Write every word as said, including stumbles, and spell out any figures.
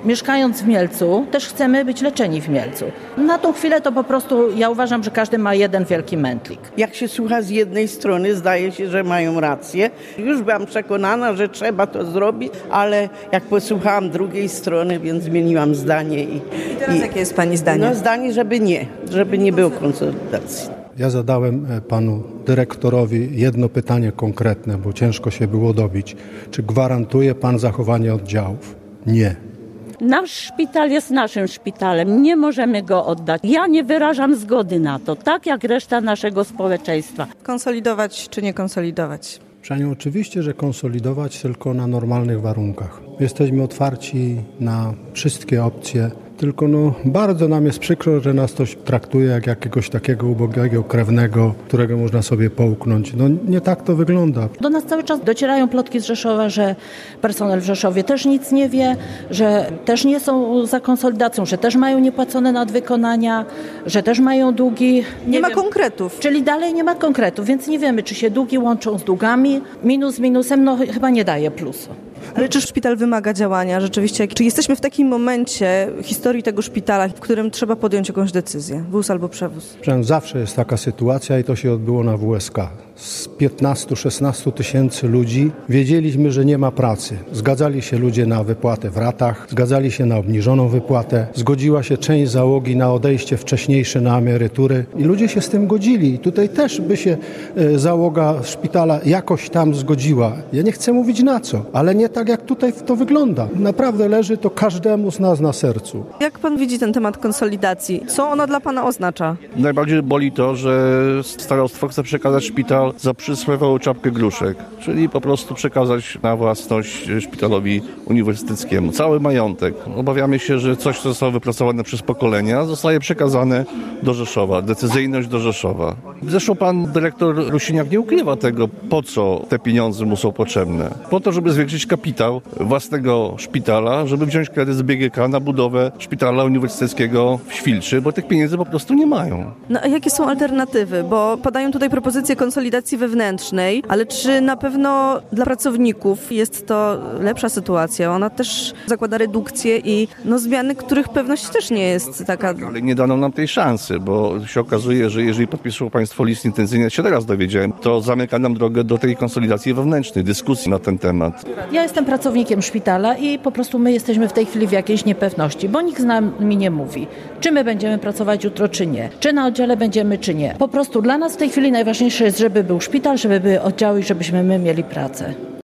mieszkając w Mielcu, też chcemy być leczeni w Mielcu. Na tą chwilę to po prostu ja uważam, że każdy ma jeden wielki mętlik. Jak się słucha z jednej strony, zdaje się, że mają rację. Już byłam przekonana, że trzeba to zrobić, ale jak posłuchałam drugiej strony, więc zmieniłam zdanie. I, I teraz i, jakie jest pani zdanie? No zdanie, żeby nie, żeby nie było konsolidacji. Ja zadałem panu dyrektorowi jedno pytanie konkretne, bo ciężko się było dobić. Czy gwarantuje pan zachowanie oddziałów? Nie. Nasz szpital jest naszym szpitalem, nie możemy go oddać. Ja nie wyrażam zgody na to, tak jak reszta naszego społeczeństwa. Konsolidować czy nie konsolidować? Panią, oczywiście, że konsolidować, tylko na normalnych warunkach. Jesteśmy otwarci na wszystkie opcje, tylko no, bardzo nam jest przykro, że nas ktoś traktuje jak jakiegoś takiego ubogiego krewnego, którego można sobie połknąć. No nie tak to wygląda. Do nas cały czas docierają plotki z Rzeszowa, że personel w Rzeszowie też nic nie wie, że też nie są za konsolidacją, że też mają niepłacone nadwykonania, że też mają długi. Nie, nie ma wiem. konkretów. Czyli dalej nie ma konkretów, więc nie wiemy, czy się długi łączą z długami. Minus z minusem, no chyba nie daje plusu. Ale czy szpital wymaga działania rzeczywiście? Czy jesteśmy w takim momencie historii tego szpitala, w którym trzeba podjąć jakąś decyzję? Wóz albo przewóz? Zawsze jest taka sytuacja i to się odbyło na W S K. Z piętnastu szesnastu tysięcy ludzi wiedzieliśmy, że nie ma pracy. Zgadzali się ludzie na wypłatę w ratach, zgadzali się na obniżoną wypłatę, zgodziła się część załogi na odejście wcześniejsze na emerytury i ludzie się z tym godzili. I tutaj też by się e, załoga szpitala jakoś tam zgodziła. Ja nie chcę mówić na co, ale nie tak jak tutaj to wygląda. Naprawdę leży to każdemu z nas na sercu. Jak pan widzi ten temat konsolidacji? Co ona dla pana oznacza? Najbardziej boli to, że starostwo chce przekazać szpital za przysłowiową czapkę gruszek, czyli po prostu przekazać na własność szpitalowi uniwersyteckiemu. Cały majątek. Obawiamy się, że coś, co zostało wypracowane przez pokolenia, zostaje przekazane do Rzeszowa. Decyzyjność do Rzeszowa. Zresztą pan dyrektor Rusiniak nie ukrywa tego, po co te pieniądze mu są potrzebne. Po to, żeby zwiększyć kapitał własnego szpitala, żeby wziąć kredyt z B G K na budowę szpitala uniwersyteckiego w Świlczy, bo tych pieniędzy po prostu nie mają. No a jakie są alternatywy? Bo padają tutaj propozycje konsolidacji wewnętrznej, ale czy na pewno dla pracowników jest to lepsza sytuacja? Ona też zakłada redukcję i no, zmiany, których pewność też nie jest taka. Ale nie dano nam tej szansy, bo się okazuje, że jeżeli podpiszą państwo list intencyjny, się teraz dowiedziałem, to zamyka nam drogę do tej konsolidacji wewnętrznej, dyskusji na ten temat. Ja jestem pracownikiem szpitala i po prostu my jesteśmy w tej chwili w jakiejś niepewności, bo nikt z nami nie mówi, czy my będziemy pracować jutro, czy nie. Czy na oddziale będziemy, czy nie. Po prostu dla nas w tej chwili najważniejsze jest, żeby był szpital, żeby były oddziały i żebyśmy my mieli pracę.